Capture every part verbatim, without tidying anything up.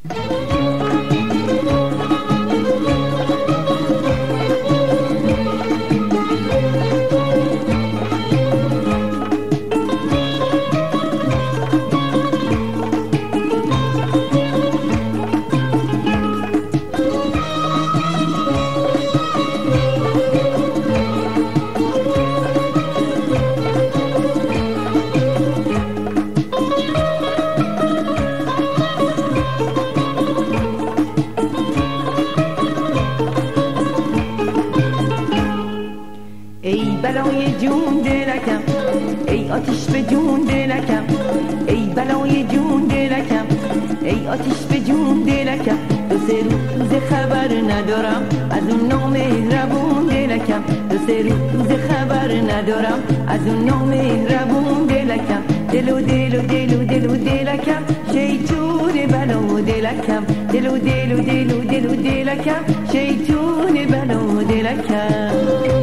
بلای جون دلکم، ای آتیش به جون دلکم، ای بلای جون دلکم، ای آتیش به جون دلکم. دو سه روز خبر ندارم از اون نامهربون دلکم، دو سه روز خبر ندارم از اون نامهربون دلکم. دل و دل و دل و دل و دلکم، شیطون بلا و دلکم، دل و دل و دل و دل و دلکم، شیطون بلا و دلکم.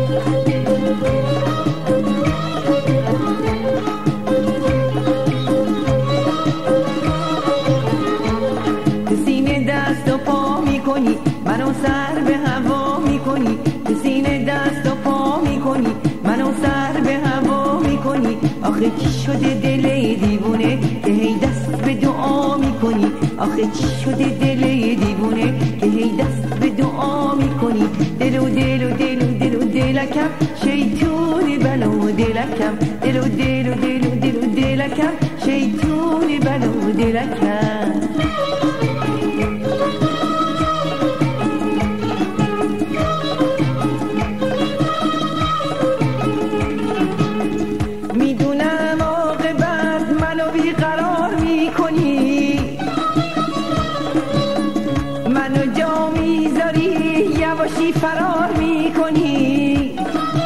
تو سینه دست و پا میکنی، منو سر به هوا میکنی، تو سینه دست و پا میکنی، منو سر به هوا میکنی. آخه چی شده دل دیوونه که هی دست به دعا میکنی، آخه چی شده دل دیوونه که هی دست به دعا میکنی. دل و دل و دل و دل و دلکم، شیطون بلا و دلکم، دل و دل و دل و دل و دلکم، شیطون بلا و دلکم. میدونم عاقبت منو بیقرار میکنی، منو جا میذاری یواشی فرار میکنی.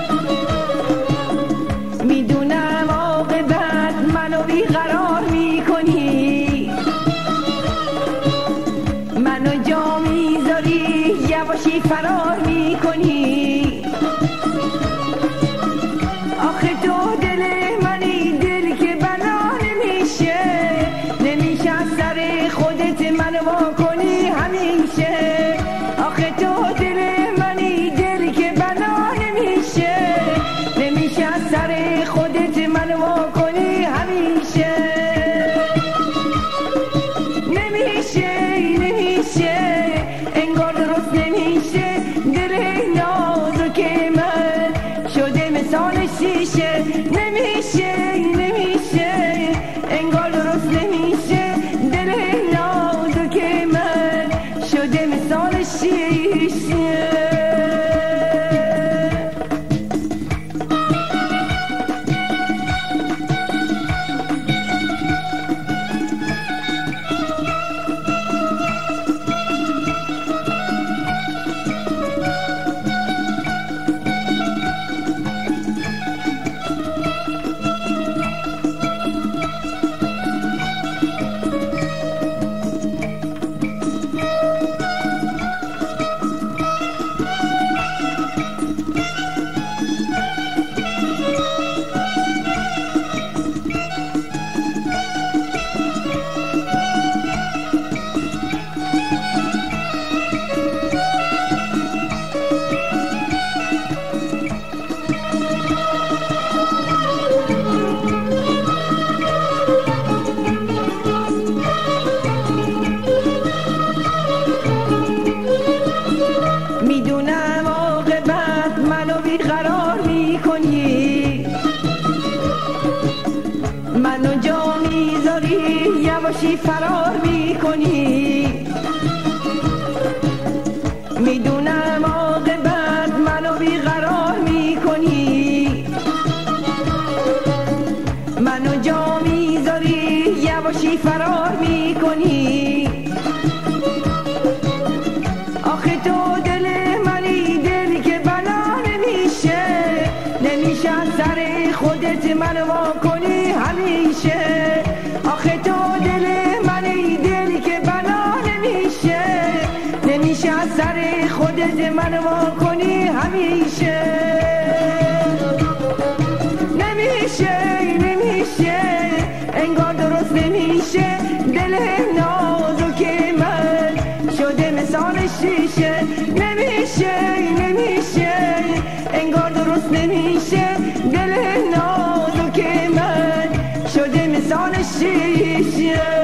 میدونم عاقبت منو بیقرار میکنی، منو جا میذاری یواشی فرار میکنی. آخه تو دل منی، دل که بنا نمیشه، نمیشه از سر خودت منو وا کنی همیشه. آخه تو دل منی، دل که بنا نمیشه، نمیشه از سر خودت منو وا کنی همیشه. نمیشه نمیشه انگار درست نمیشه، دل نازک من شده مثال شیشه. نمیشه نمیشه انگار درست نمیشه، دل نازک من شده مثال شیشه. میدونم عاقبت منو بیقرار میکنی، منو جا میذاری یواشی فرار میکنی. میدونم عاقبت منو بیقرار میکنی، منو جا میذاری یواشی فرار میکنی. آخه تو دل منی، دل که بلا نمیشه، نمیشه از سر خودت منو وا کنی همیشه. آخه تو دل منی، دل که بلا نمیشه، نمیشه از سر خودت منو وا کنی همیشه. نمیشه نمیشه انگار درست نمیشه، دل نازک من شده مثال شیشه، نمیشه نمیشه انگار درست نمیشه، دل نازک من شده مثال شیشه.